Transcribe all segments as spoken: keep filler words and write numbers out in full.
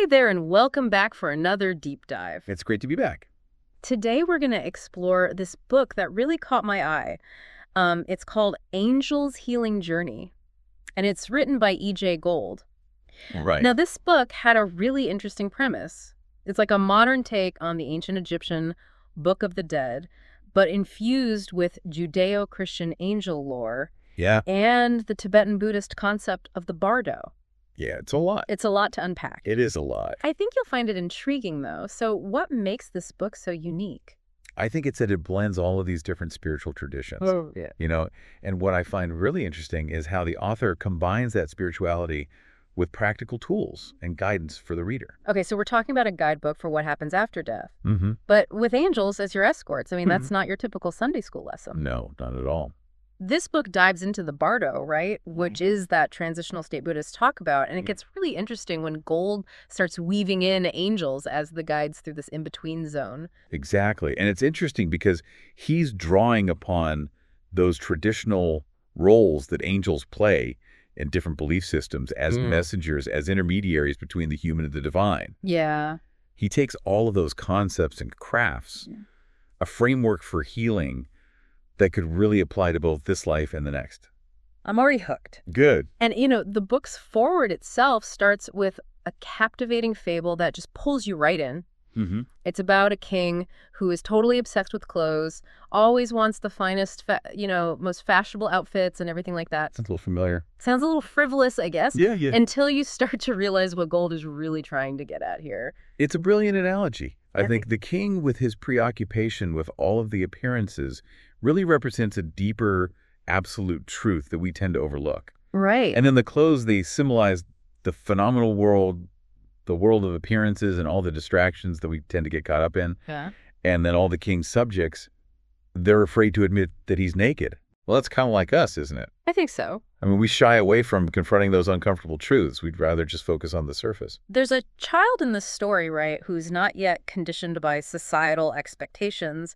Hi there, and welcome back for another deep dive. It's great to be back. Today, we're going to explore this book that really caught my eye. Um, it's called Angel's Healing Journey, and it's written by E J. Gold. Right. Now, this book had a really interesting premise. It's like a modern take on the ancient Egyptian Book of the Dead, but infused with Judeo-Christian angel lore Yeah. and the Tibetan Buddhist concept of the bardo. Yeah, it's a lot. It's a lot to unpack. It is a lot. I think you'll find it intriguing, though. So what makes this book so unique? I think it's that it blends all of these different spiritual traditions. Oh, yeah. You know, and what I find really interesting is how the author combines that spirituality with practical tools and guidance for the reader. Okay, so we're talking about a guidebook for what happens after death. Mm-hmm. But with angels as your escorts, I mean, that's not your typical Sunday school lesson. No, not at all. This book dives into the bardo, right, which is that transitional state Buddhists talk about, and it gets really interesting when Gold starts weaving in angels as the guides through this in-between zone. Exactly. And it's interesting because he's drawing upon those traditional roles that angels play in different belief systems as Mm. messengers, as intermediaries between the human and the divine. Yeah. He takes all of those concepts and crafts, Yeah. a framework for healing that could really apply to both this life and the next. I'm already hooked. Good. And, you know, the book's forward itself starts with a captivating fable that just pulls you right in. Mm-hmm. It's about a king who is totally obsessed with clothes, always wants the finest, fa you know, most fashionable outfits and everything like that. Sounds a little familiar. Sounds a little frivolous, I guess. Yeah, yeah. Until you start to realize what Gold is really trying to get at here. It's a brilliant analogy. I I think the king, with his preoccupation with all of the appearances, really represents a deeper, absolute truth that we tend to overlook. Right. And then the clothes, they symbolize the phenomenal world, the world of appearances and all the distractions that we tend to get caught up in. Yeah. And then all the king's subjects, they're afraid to admit that he's naked. Well, that's kind of like us, isn't it? I think so. I mean, we shy away from confronting those uncomfortable truths. We'd rather just focus on the surface. There's a child in this story, right, who's not yet conditioned by societal expectations,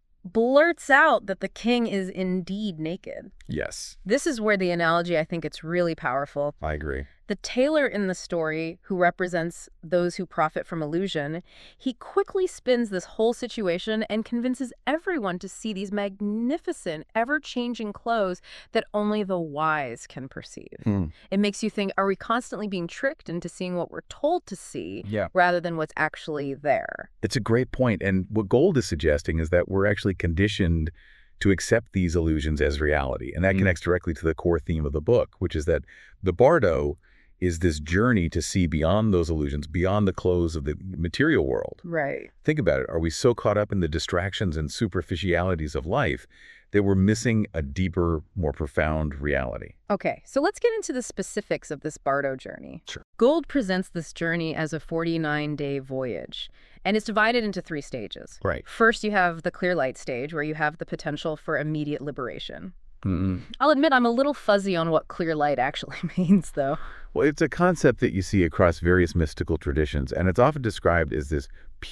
blurts out that the king is indeed naked. Yes, This is where the analogy, I think it's really powerful. I agree. The tailor in the story, who represents those who profit from illusion, he quickly spins this whole situation and convinces everyone to see these magnificent, ever-changing clothes that only the wise can perceive. Hmm. It makes you think, are we constantly being tricked into seeing what we're told to see Yeah. rather than what's actually there? It's a great point. And what Gold is suggesting is that we're actually conditioned to accept these illusions as reality. And that Mm. connects directly to the core theme of the book, which is that the bardo is this journey to see beyond those illusions, beyond the clothes of the material world. Right. Think about it. Are we so caught up in the distractions and superficialities of life that we're missing a deeper, more profound reality? Okay, so let's get into the specifics of this bardo journey. Sure. Gold presents this journey as a forty-nine day voyage, and it's divided into three stages. Right. First, you have the clear light stage, where you have the potential for immediate liberation. Mm-mm. I'll admit I'm a little fuzzy on what clear light actually means, though. Well, it's a concept that you see across various mystical traditions, and it's often described as this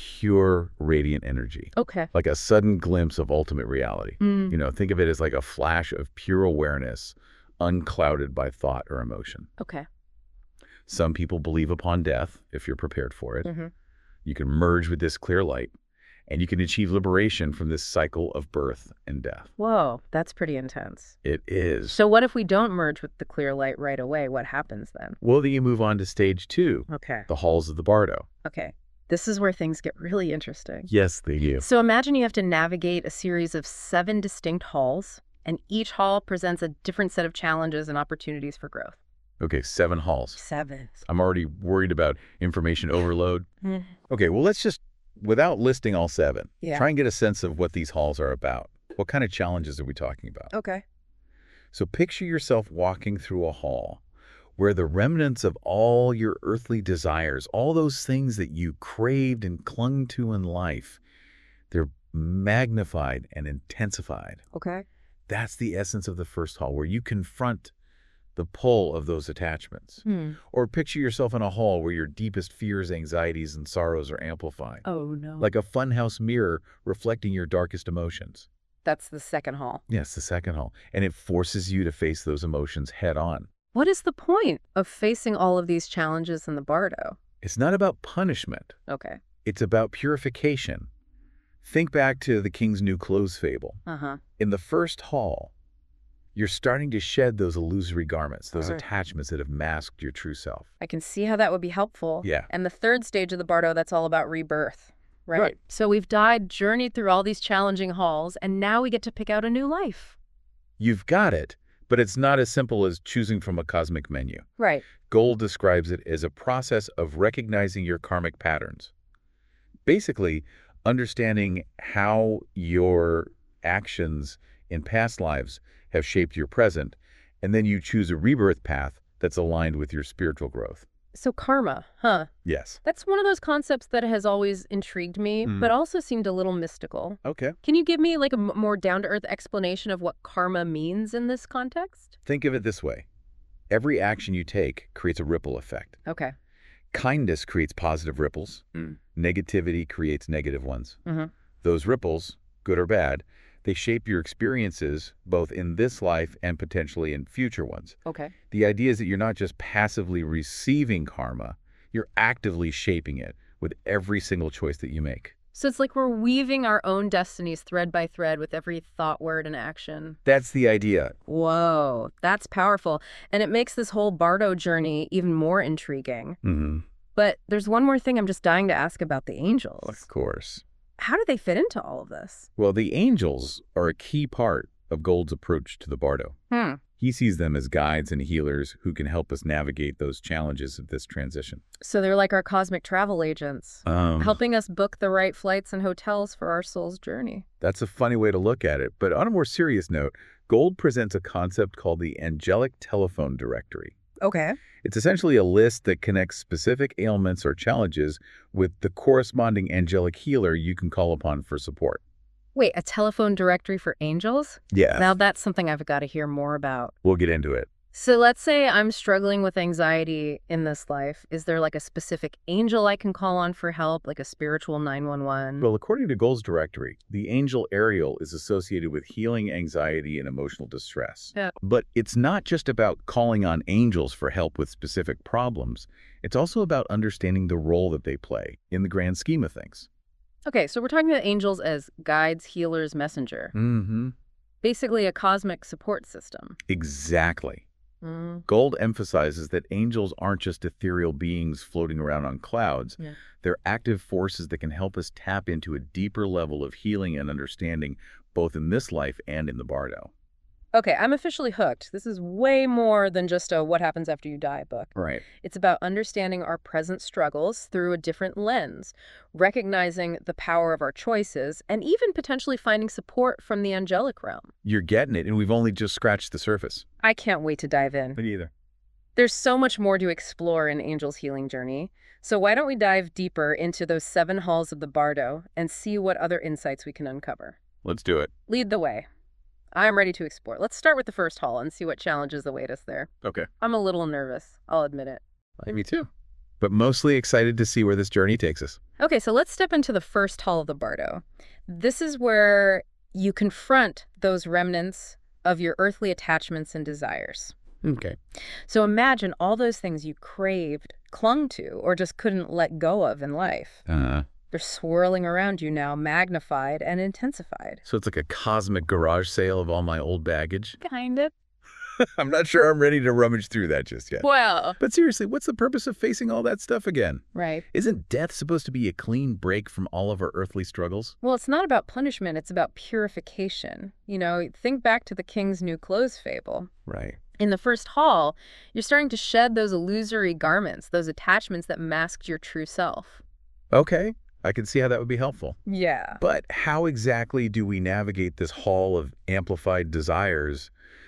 pure, radiant energy, Okay. like a sudden glimpse of ultimate reality. Mm. You know, think of it as like a flash of pure awareness, unclouded by thought or emotion. Okay. Some people believe upon death, if you're prepared for it. Mm-hmm. You can merge with this clear light, and you can achieve liberation from this cycle of birth and death. Whoa, that's pretty intense. It is. So what if we don't merge with the clear light right away? What happens then? Well, then you move on to stage two, Okay. the halls of the bardo. Okay. This is where things get really interesting. Yes, they do. So imagine you have to navigate a series of seven distinct halls, and each hall presents a different set of challenges and opportunities for growth. Okay, seven halls. Seven. I'm already worried about information overload. Okay, well, let's just, without listing all seven, Yeah. try and get a sense of what these halls are about. What kind of challenges are we talking about? Okay. So picture yourself walking through a hall where the remnants of all your earthly desires, all those things that you craved and clung to in life, they're magnified and intensified. Okay. That's the essence of the first hall, where you confront the pull of those attachments. Hmm. Or picture yourself in a hall where your deepest fears, anxieties, and sorrows are amplified. Oh, no. Like a funhouse mirror reflecting your darkest emotions. That's the second hall. Yes, the second hall. And it forces you to face those emotions head on. What is the point of facing all of these challenges in the bardo? It's not about punishment. Okay. It's about purification. Think back to the King's New Clothes fable. Uh-huh. In the first hall, you're starting to shed those illusory garments, those Right. attachments that have masked your true self. I can see how that would be helpful. Yeah. And the third stage of the Bardo, that's all about rebirth, right? Right. So we've died, journeyed through all these challenging halls, and now we get to pick out a new life. You've got it, but it's not as simple as choosing from a cosmic menu. Right. Gold describes it as a process of recognizing your karmic patterns. Basically, understanding how your actions in past lives have shaped your present, and then you choose a rebirth path that's aligned with your spiritual growth. So karma, huh? Yes. That's one of those concepts that has always intrigued me, Mm. but also seemed a little mystical. Okay. Can you give me like a m- more down-to-earth explanation of what karma means in this context? Think of it this way. Every action you take creates a ripple effect. Okay. Kindness creates positive ripples. Mm. Negativity creates negative ones. Mm-hmm. Those ripples, good or bad, they shape your experiences both in this life and potentially in future ones. Okay. The idea is that you're not just passively receiving karma, you're actively shaping it with every single choice that you make. So it's like we're weaving our own destinies thread by thread with every thought, word, and action. That's the idea. Whoa, that's powerful. And it makes this whole Bardo journey even more intriguing. Mm-hmm. But there's one more thing I'm just dying to ask about the angels. Of course. How do they fit into all of this? Well, the angels are a key part of Gold's approach to the Bardo. Hmm. He sees them as guides and healers who can help us navigate those challenges of this transition. So they're like our cosmic travel agents, Um, helping us book the right flights and hotels for our soul's journey. That's a funny way to look at it. But on a more serious note, Gold presents a concept called the Angelic Telephone Directory. Okay. It's essentially a list that connects specific ailments or challenges with the corresponding angelic healer you can call upon for support. Wait, a telephone directory for angels? Yeah. Now that's something I've got to hear more about. We'll get into it. So let's say I'm struggling with anxiety in this life. Is there like a specific angel I can call on for help, like a spiritual nine one one? Well, according to Gold's directory, the angel Ariel is associated with healing anxiety and emotional distress. Yeah. But it's not just about calling on angels for help with specific problems. It's also about understanding the role that they play in the grand scheme of things. Okay, so we're talking about angels as guides, healers, messenger. Mm-hmm. Basically a cosmic support system. Exactly. Mm. Gold emphasizes that angels aren't just ethereal beings floating around on clouds. Yeah. They're active forces that can help us tap into a deeper level of healing and understanding, both in this life and in the Bardo. Okay, I'm officially hooked. This is way more than just a what happens after you die book. Right. It's about understanding our present struggles through a different lens, recognizing the power of our choices, and even potentially finding support from the angelic realm. You're getting it, and we've only just scratched the surface. I can't wait to dive in. Me either. There's so much more to explore in Angel's healing journey. So why don't we dive deeper into those seven halls of the Bardo and see what other insights we can uncover? Let's do it. Lead the way. I'm ready to explore. Let's start with the first hall and see what challenges await us there. Okay. I'm a little nervous, I'll admit it. Me too. But mostly excited to see where this journey takes us. Okay, so let's step into the first hall of the Bardo. This is where you confront those remnants of your earthly attachments and desires. Okay. So imagine all those things you craved, clung to, or just couldn't let go of in life. Uh, They're swirling around you now, magnified and intensified. so it's like a cosmic garage sale of all my old baggage. Kind of. I'm not sure I'm ready to rummage through that just yet. Well. But seriously, what's the purpose of facing all that stuff again? Right. Isn't death supposed to be a clean break from all of our earthly struggles? Well, it's not about punishment, it's about purification. You know, think back to the King's New Clothes fable. Right. In the first hall, you're starting to shed those illusory garments, those attachments that masked your true self. Okay. I can see how that would be helpful. Yeah. But how exactly do we navigate this hall of amplified desires?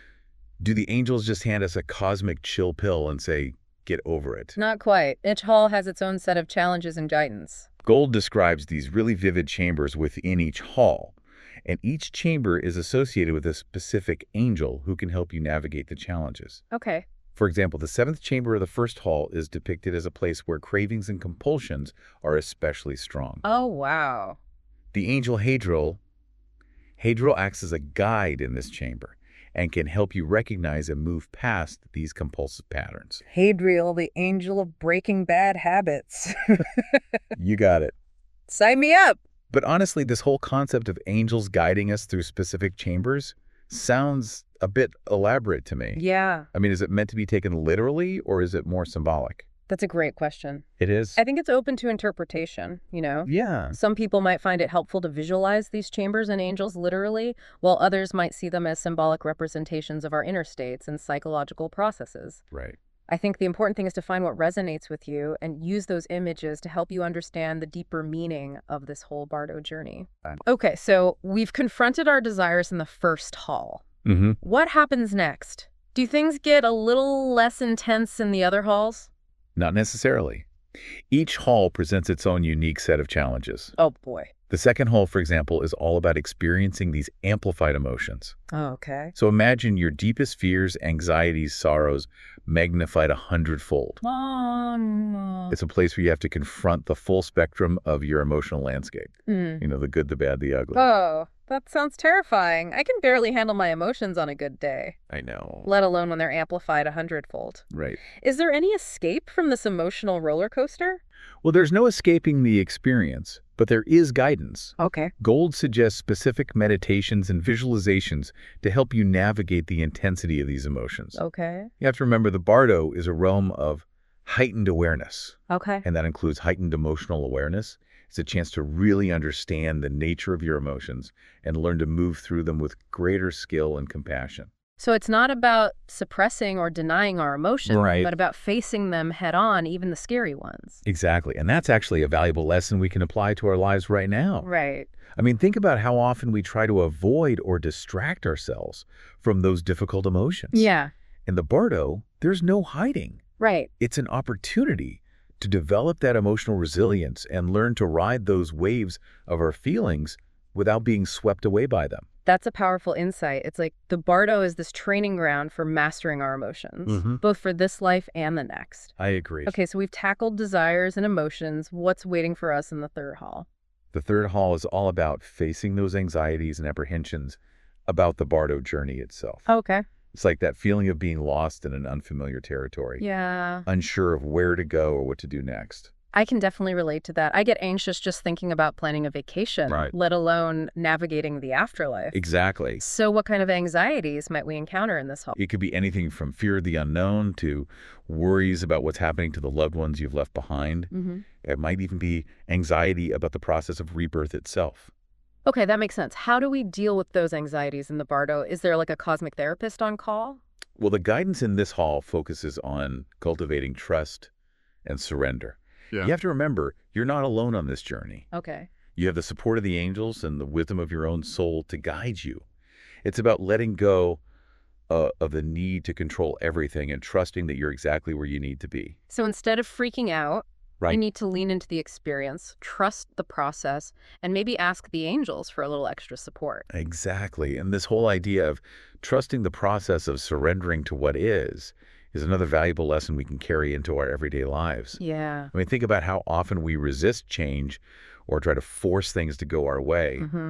Do the angels just hand us a cosmic chill pill and say, get over it? Not quite. Each hall has its own set of challenges and guidance. Gold describes these really vivid chambers within each hall, and each chamber is associated with a specific angel who can help you navigate the challenges. Okay. For example, the seventh chamber of the first hall is depicted as a place where cravings and compulsions are especially strong. Oh, wow. The angel Hadriel, Hadriel acts as a guide in this chamber, and can help you recognize and move past these compulsive patterns. Hadriel, the angel of breaking bad habits. You got it. Sign me up. But honestly, this whole concept of angels guiding us through specific chambers sounds a bit elaborate to me. Yeah, I mean, is it meant to be taken literally, or is it more symbolic? that's a great question. It is? I think it's open to interpretation, you know? Yeah. Some people might find it helpful to visualize these chambers and angels literally, while others might see them as symbolic representations of our inner states and psychological processes. Right. I think the important thing is to find what resonates with you and use those images to help you understand the deeper meaning of this whole Bardo journey. Fine. Okay, so we've confronted our desires in the first hall. Mm-hmm. What happens next? Do things get a little less intense in the other halls? Not necessarily. Each hall presents its own unique set of challenges. Oh, boy. The second hall, for example, is all about experiencing these amplified emotions. Oh, okay. So imagine your deepest fears, anxieties, sorrows magnified a hundredfold. Oh, no. It's a place where you have to confront the full spectrum of your emotional landscape. Mm. You know, the good, the bad, the ugly. Oh, that sounds terrifying. I can barely handle my emotions on a good day, I know. let alone when they're amplified a hundredfold. Right. Is there any escape from this emotional roller coaster? Well, there's no escaping the experience, but there is guidance. Okay. Gold suggests specific meditations and visualizations to help you navigate the intensity of these emotions. Okay. You have to remember the Bardo is a realm of heightened awareness, Okay. and that includes heightened emotional awareness. It's a chance to really understand the nature of your emotions and learn to move through them with greater skill and compassion. So it's not about suppressing or denying our emotions, Right. but about facing them head on, even the scary ones. Exactly, and that's actually a valuable lesson we can apply to our lives right now. Right. I mean, think about how often we try to avoid or distract ourselves from those difficult emotions. Yeah. In the Bardo, there's no hiding. Right. It's an opportunity to develop that emotional resilience and learn to ride those waves of our feelings without being swept away by them. That's a powerful insight. It's like the Bardo is this training ground for mastering our emotions, Mhm. both for this life and the next. I agree. Okay, so we've tackled desires and emotions. What's waiting for us in the third hall? The third hall is all about facing those anxieties and apprehensions about the Bardo journey itself. Okay. It's like that feeling of being lost in an unfamiliar territory, Yeah. unsure of where to go or what to do next. I can definitely relate to that. I get anxious just thinking about planning a vacation, Right. let alone navigating the afterlife. Exactly. So what kind of anxieties might we encounter in this hall? It could be anything from fear of the unknown to worries about what's happening to the loved ones you've left behind. Mm-hmm. It might even be anxiety about the process of rebirth itself. Okay, that makes sense. How do we deal with those anxieties in the Bardo? Is there like a cosmic therapist on call? Well, the guidance in this hall focuses on cultivating trust and surrender. Yeah. You have to remember, you're not alone on this journey. Okay. You have the support of the angels and the wisdom of your own soul to guide you. It's about letting go uh, of the need to control everything and trusting that you're exactly where you need to be. So instead of freaking out, we Right. need to lean into the experience, trust the process, and maybe ask the angels for a little extra support. Exactly. And this whole idea of trusting the process of surrendering to what is, is another valuable lesson we can carry into our everyday lives. Yeah. I mean, think about how often we resist change or try to force things to go our way. Mm-hmm.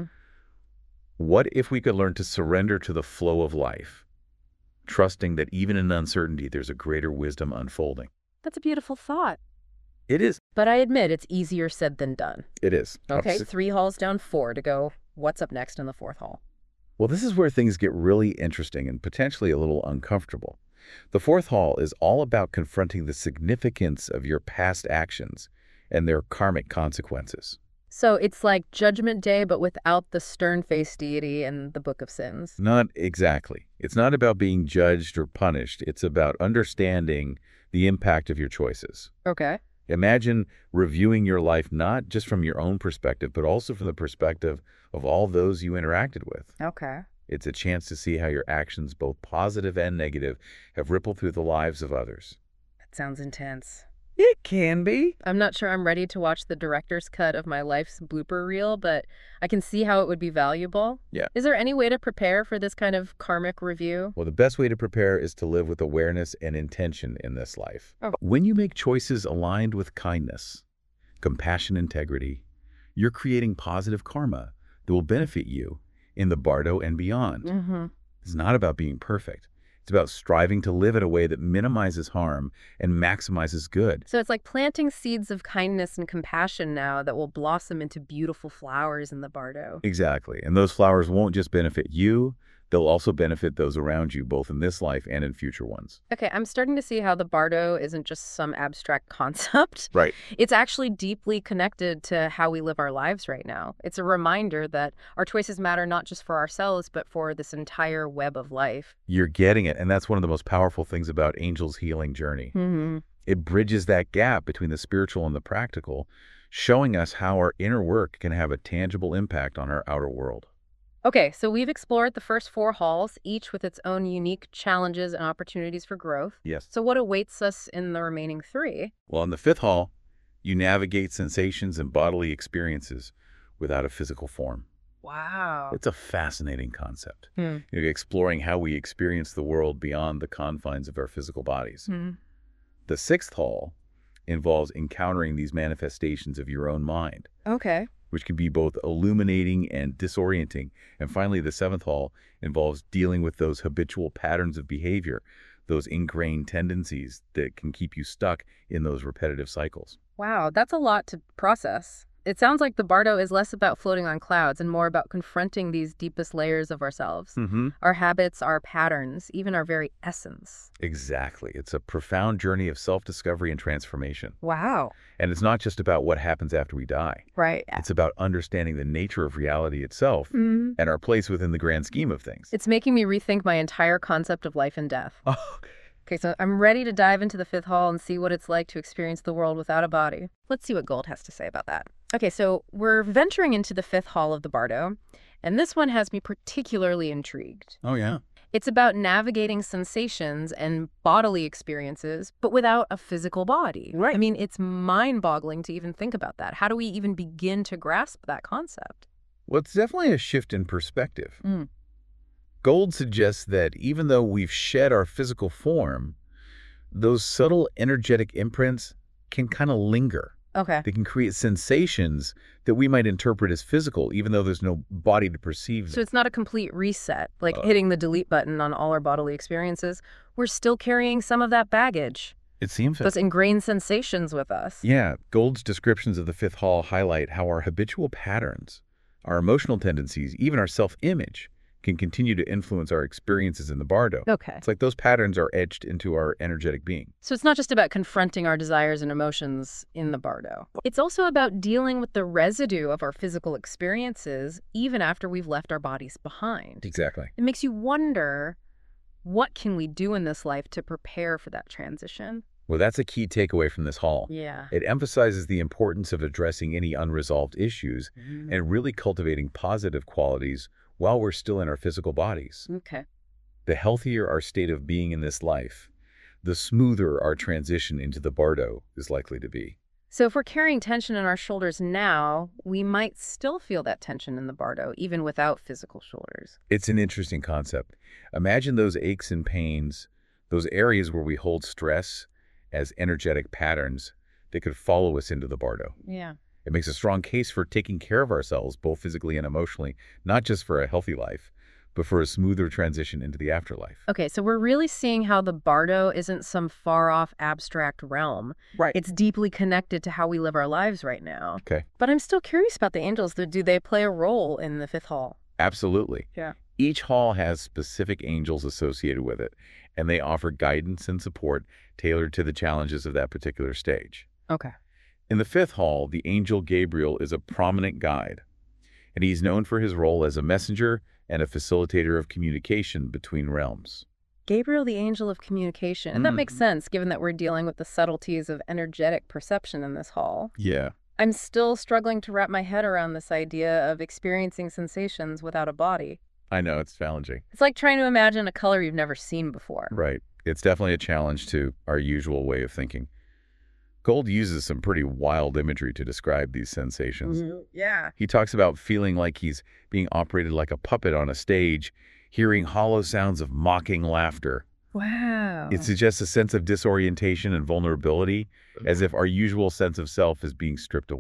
What if we could learn to surrender to the flow of life, trusting that even in uncertainty, there's a greater wisdom unfolding? That's a beautiful thought. It is. But I admit it's easier said than done. It is. Okay, Obs- three halls down, four to go. What's up next in the fourth hall? Well, this is where things get really interesting and potentially a little uncomfortable. The fourth hall is all about confronting the significance of your past actions and their karmic consequences. So it's like Judgment Day, but without the stern-faced deity and the Book of Sins. Not exactly. It's not about being judged or punished. It's about understanding the impact of your choices. Okay. Imagine reviewing your life not just from your own perspective, but also from the perspective of all those you interacted with. Okay. It's a chance to see how your actions, both positive and negative, have rippled through the lives of others. That sounds intense. It can be. I'm not sure I'm ready to watch the director's cut of my life's blooper reel, but I can see how it would be valuable. Yeah. Is there any way to prepare for this kind of karmic review? Well, the best way to prepare is to live with awareness and intention in this life. Oh. When you make choices aligned with kindness, compassion, integrity, you're creating positive karma that will benefit you in the Bardo and beyond. Mm-hmm. It's not about being perfect. It's about striving to live in a way that minimizes harm and maximizes good. So it's like planting seeds of kindness and compassion now that will blossom into beautiful flowers in the Bardo. Exactly. And those flowers won't just benefit you, they'll also benefit those around you, both in this life and in future ones. Okay, I'm starting to see how the Bardo isn't just some abstract concept. Right. It's actually deeply connected to how we live our lives right now. It's a reminder that our choices matter not just for ourselves, but for this entire web of life. You're getting it, and that's one of the most powerful things about Angel's healing journey. Mm-hmm. It bridges that gap between the spiritual and the practical, showing us how our inner work can have a tangible impact on our outer world. Okay, so we've explored the first four halls, each with its own unique challenges and opportunities for growth. Yes. So what awaits us in the remaining three? Well, in the fifth hall, you navigate sensations and bodily experiences without a physical form. Wow. It's a fascinating concept, Hmm. you know, exploring how we experience the world beyond the confines of our physical bodies. Hmm. The sixth hall involves encountering these manifestations of your own mind, Okay. which can be both illuminating and disorienting. And finally, the seventh hall involves dealing with those habitual patterns of behavior, those ingrained tendencies that can keep you stuck in those repetitive cycles. Wow, that's a lot to process. It sounds like the Bardo is less about floating on clouds and more about confronting these deepest layers of ourselves. Mm-hmm. Our habits, our patterns, even our very essence. Exactly. It's a profound journey of self-discovery and transformation. Wow. And it's not just about what happens after we die. Right. It's about understanding the nature of reality itself Mm. and our place within the grand scheme of things. It's making me rethink my entire concept of life and death. Oh, Okay, so I'm ready to dive into the fifth hall and see what it's like to experience the world without a body. Let's see what Gold has to say about that. Okay, so we're venturing into the fifth hall of the Bardo, and this one has me particularly intrigued. oh yeah. It's about navigating sensations and bodily experiences, but without a physical body. Right. I mean, it's mind-boggling to even think about that. How do we even begin to grasp that concept? Well, it's definitely a shift in perspective. Mm. Gold suggests that even though we've shed our physical form, those subtle energetic imprints can kind of linger. Okay. They can create sensations that we might interpret as physical, even though there's no body to perceive So them. it's not a complete reset, like Uh, hitting the delete button on all our bodily experiences. We're still carrying some of that baggage, It seems that. those ingrained sensations with us. Yeah, Gold's descriptions of the fifth hall highlight how our habitual patterns, our emotional tendencies, even our self-image, can continue to influence our experiences in the Bardo. Okay. It's like those patterns are etched into our energetic being. So it's not just about confronting our desires and emotions in the Bardo. It's also about dealing with the residue of our physical experiences even after we've left our bodies behind. Exactly. It makes you wonder, what can we do in this life to prepare for that transition? Well, that's a key takeaway from this hall. Yeah. It emphasizes the importance of addressing any unresolved issues Mm. and really cultivating positive qualities while we're still in our physical bodies. Okay. The healthier our state of being in this life, the smoother our transition into the Bardo is likely to be. So if we're carrying tension in our shoulders now, we might still feel that tension in the Bardo, even without physical shoulders. It's an interesting concept. Imagine those aches and pains, those areas where we hold stress as energetic patterns that could follow us into the Bardo. Yeah. It makes a strong case for taking care of ourselves, both physically and emotionally, not just for a healthy life, but for a smoother transition into the afterlife. Okay, so we're really seeing how the Bardo isn't some far-off abstract realm. Right. It's deeply connected to how we live our lives right now. Okay. But I'm still curious about the angels. Do they play a role in the fifth hall? Absolutely. Yeah. Each hall has specific angels associated with it, and they offer guidance and support tailored to the challenges of that particular stage. Okay. In the fifth hall, the angel Gabriel is a prominent guide, and he's known for his role as a messenger and a facilitator of communication between realms. Gabriel, the angel of communication. And that makes Mhm. sense, given that we're dealing with the subtleties of energetic perception in this hall. Yeah. I'm still struggling to wrap my head around this idea of experiencing sensations without a body. I know, it's challenging. It's like trying to imagine a color you've never seen before. Right. It's definitely a challenge to our usual way of thinking. Gold uses some pretty wild imagery to describe these sensations. Yeah. He talks about feeling like he's being operated like a puppet on a stage, hearing hollow sounds of mocking laughter. Wow. It suggests a sense of disorientation and vulnerability, as if our usual sense of self is being stripped away.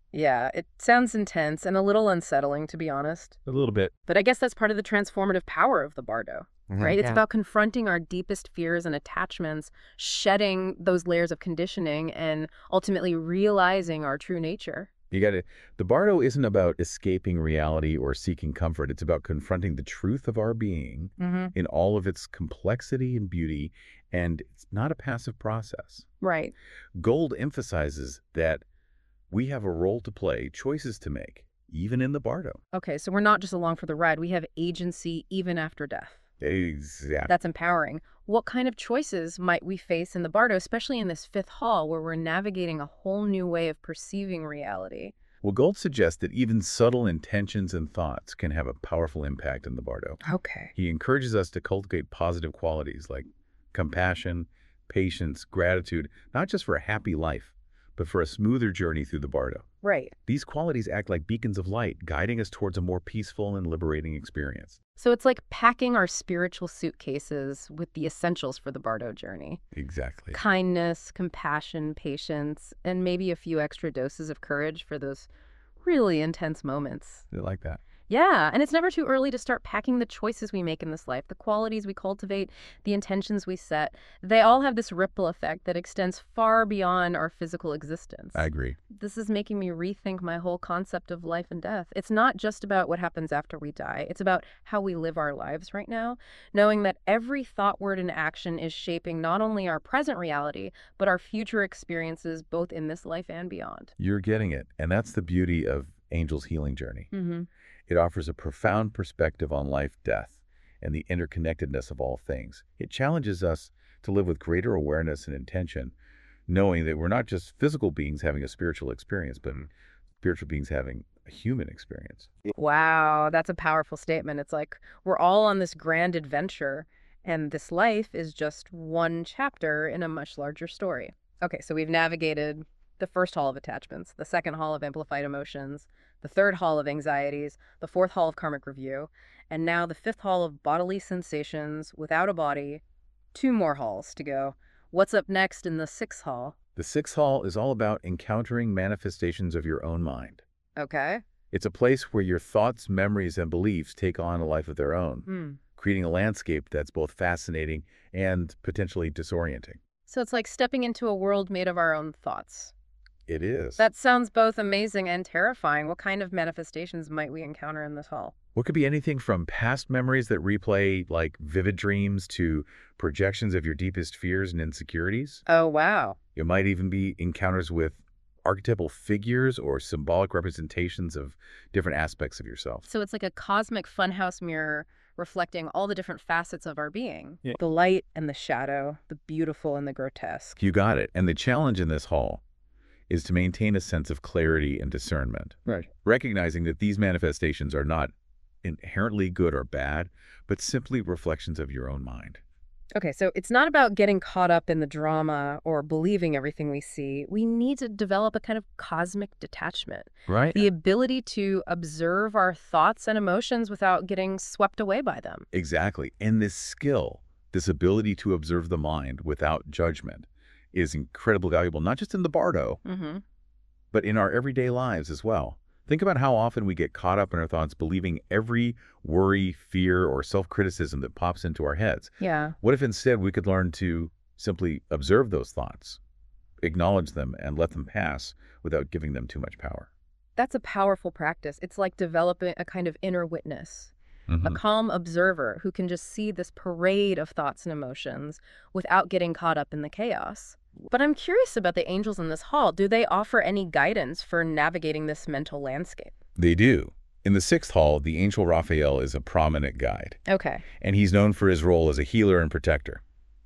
Yeah, it sounds intense and a little unsettling, to be honest. A little bit. But I guess that's part of the transformative power of the Bardo, Mhm. right? It's Yeah. about confronting our deepest fears and attachments, shedding those layers of conditioning, and ultimately realizing our true nature. You got it. The Bardo isn't about escaping reality or seeking comfort. It's about confronting the truth of our being Mm-hmm. in all of its complexity and beauty, and it's not a passive process. Right. Gold emphasizes that we have a role to play, choices to make, even in the Bardo. Okay, so we're not just along for the ride. We have agency even after death. Exactly. That's empowering. What kind of choices might we face in the Bardo, especially in this fifth hall where we're navigating a whole new way of perceiving reality? Well, Gold suggests that even subtle intentions and thoughts can have a powerful impact in the Bardo. Okay. He encourages us to cultivate positive qualities like compassion, patience, gratitude, not just for a happy life, but for a smoother journey through the Bardo. Right. These qualities act like beacons of light, guiding us towards a more peaceful and liberating experience. So it's like packing our spiritual suitcases with the essentials for the Bardo journey. Exactly. Kindness, compassion, patience, and maybe a few extra doses of courage for those really intense moments. I like that. Yeah, and it's never too early to start packing the choices we make in this life, the qualities we cultivate, the intentions we set. They all have this ripple effect that extends far beyond our physical existence. I agree. This is making me rethink my whole concept of life and death. It's not just about what happens after we die. It's about how we live our lives right now, knowing that every thought, word, and action is shaping not only our present reality, but our future experiences both in this life and beyond. You're getting it. And that's the beauty of Angel's healing journey. Mm-hmm. It offers a profound perspective on life, death, and the interconnectedness of all things. It challenges us to live with greater awareness and intention, knowing that we're not just physical beings having a spiritual experience, but spiritual beings having a human experience. Wow, that's a powerful statement. It's like we're all on this grand adventure, and this life is just one chapter in a much larger story. Okay, so we've navigated the first hall of attachments, the second hall of amplified emotions, the third hall of anxieties, the fourth hall of karmic review, and now the fifth hall of bodily sensations without a body. Two more halls to go. What's up next in the sixth hall? The sixth hall is all about encountering manifestations of your own mind. Okay. It's a place where your thoughts, memories, and beliefs take on a life of their own, Hmm. creating a landscape that's both fascinating and potentially disorienting. So it's like stepping into a world made of our own thoughts. It is. That sounds both amazing and terrifying. What kind of manifestations might we encounter in this hall? What could be anything from past memories that replay like vivid dreams to projections of your deepest fears and insecurities? Oh, wow. It might even be encounters with archetypal figures or symbolic representations of different aspects of yourself. So it's like a cosmic funhouse mirror reflecting all the different facets of our being. Yeah. The light and the shadow, the beautiful and the grotesque. You got it. And the challenge in this hall is to maintain a sense of clarity and discernment. Right. Recognizing that these manifestations are not inherently good or bad, but simply reflections of your own mind. Okay, so it's not about getting caught up in the drama or believing everything we see. We need to develop a kind of cosmic detachment. Right? The ability to observe our thoughts and emotions without getting swept away by them. Exactly. And this skill, this ability to observe the mind without judgment, is incredibly valuable, not just in the Bardo, Mm-hmm. but in our everyday lives as well. Think about how often we get caught up in our thoughts, believing every worry, fear, or self-criticism that pops into our heads. Yeah. What if instead we could learn to simply observe those thoughts, acknowledge them, and let them pass without giving them too much power? That's a powerful practice. It's like developing a kind of inner witness, a calm observer who can just see this parade of thoughts and emotions without getting caught up in the chaos. But I'm curious about the angels in this hall. Do they offer any guidance for navigating this mental landscape? They do. In the sixth hall, the angel Raphael is a prominent guide, Okay. and he's known for his role as a healer and protector.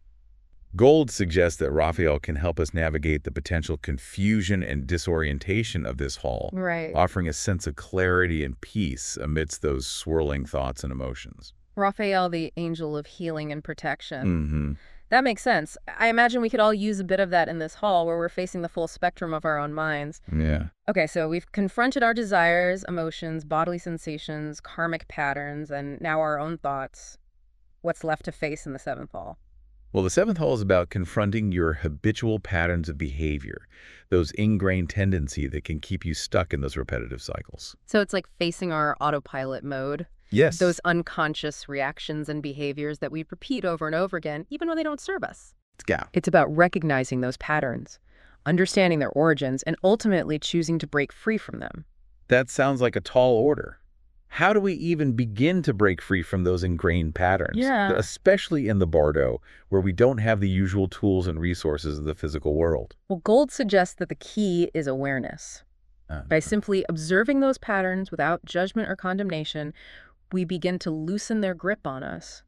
Gold suggests that Raphael can help us navigate the potential confusion and disorientation of this hall, Right. offering a sense of clarity and peace amidst those swirling thoughts and emotions. Raphael, the angel of healing and protection. Mm-hmm. That makes sense. I imagine we could all use a bit of that in this hall where we're facing the full spectrum of our own minds. Yeah. Okay, so we've confronted our desires, emotions, bodily sensations, karmic patterns, and now our own thoughts. What's left to face in the seventh hall? Well, the seventh hall is about confronting your habitual patterns of behavior, those ingrained tendency that can keep you stuck in those repetitive cycles. So it's like facing our autopilot mode, Yes. those unconscious reactions and behaviors that we repeat over and over again, even when they don't serve us. Yeah. It's about recognizing those patterns, understanding their origins, and ultimately choosing to break free from them. That sounds like a tall order. How do we even begin to break free from those ingrained patterns? Yeah. Especially in the bardo, where we don't have the usual tools and resources of the physical world. Well, Gold suggests that the key is awareness. Uh, By simply observing those patterns without judgment or condemnation, we begin to loosen their grip on us.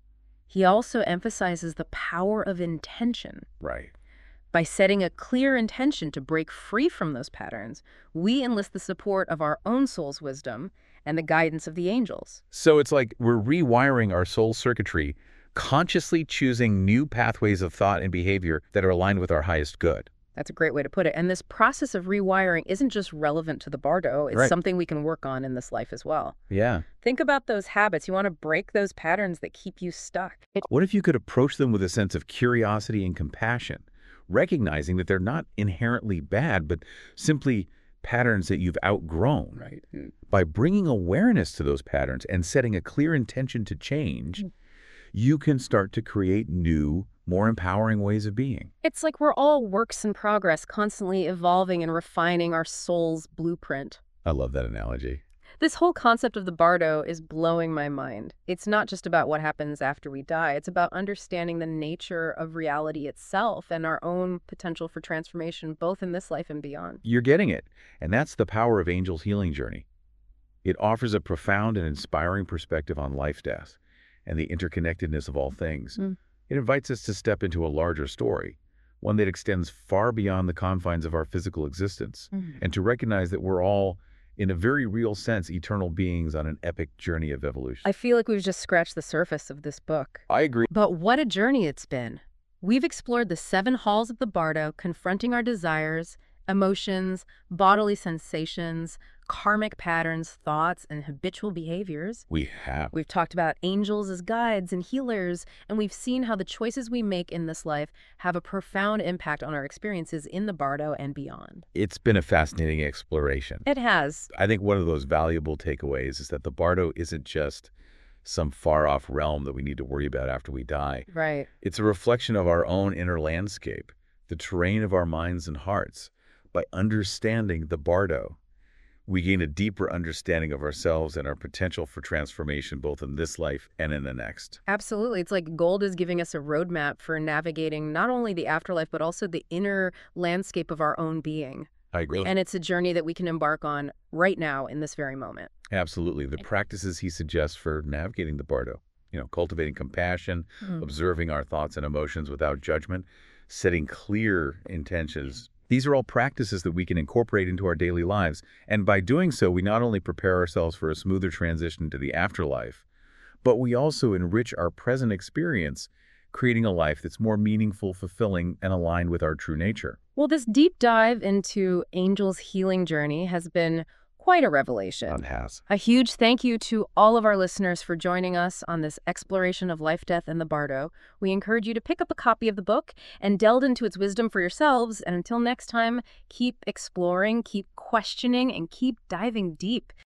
He also emphasizes the power of intention. right. By setting a clear intention to break free from those patterns, we enlist the support of our own soul's wisdom and the guidance of the angels. So it's like we're rewiring our soul circuitry, consciously choosing new pathways of thought and behavior that are aligned with our highest good. That's a great way to put it. And this process of rewiring isn't just relevant to the bardo, it's Right. something we can work on in this life as well. Yeah. Think about those habits. You want to break those patterns that keep you stuck. It, What if you could approach them with a sense of curiosity and compassion, recognizing that they're not inherently bad, but simply patterns that you've outgrown? right. By bringing awareness to those patterns and setting a clear intention to change, you can start to create new, more empowering ways of being. It's like we're all works in progress, constantly evolving and refining our soul's blueprint. I love that analogy. This whole concept of the bardo is blowing my mind. It's not just about what happens after we die. It's about understanding the nature of reality itself and our own potential for transformation, both in this life and beyond. You're getting it. And that's the power of Angel's healing journey. It offers a profound and inspiring perspective on life, death, and the interconnectedness of all things. Mm. It invites us to step into a larger story, one that extends far beyond the confines of our physical existence, Mhm. and to recognize that we're all, in a very real sense, eternal beings on an epic journey of evolution. I feel like we've just scratched the surface of this book. I agree. But what a journey it's been. We've explored the seven halls of the bardo, confronting our desires, emotions, bodily sensations, karmic patterns, thoughts, and habitual behaviors. We have. We've talked about angels as guides and healers, and we've seen how the choices we make in this life have a profound impact on our experiences in the bardo and beyond. It's been a fascinating exploration. It has. I think one of those valuable takeaways is that the bardo isn't just some far-off realm that we need to worry about after we die. Right. It's a reflection of our own inner landscape, the terrain of our minds and hearts. By understanding the bardo, we gain a deeper understanding of ourselves and our potential for transformation both in this life and in the next. Absolutely. It's like Gold is giving us a roadmap for navigating not only the afterlife, but also the inner landscape of our own being. I agree. And it's a journey that we can embark on right now in this very moment. Absolutely. The practices he suggests for navigating the bardo, you know, cultivating compassion, Mhm. observing our thoughts and emotions without judgment, setting clear intentions. These are all practices that we can incorporate into our daily lives. And by doing so, we not only prepare ourselves for a smoother transition to the afterlife, but we also enrich our present experience, creating a life that's more meaningful, fulfilling, and aligned with our true nature. Well, this deep dive into Angel's healing journey has been quite a revelation. It has. A huge thank you to all of our listeners for joining us on this exploration of life, death, and the bardo. We encourage you to pick up a copy of the book and delve into its wisdom for yourselves. And until next time, keep exploring, keep questioning, and keep diving deep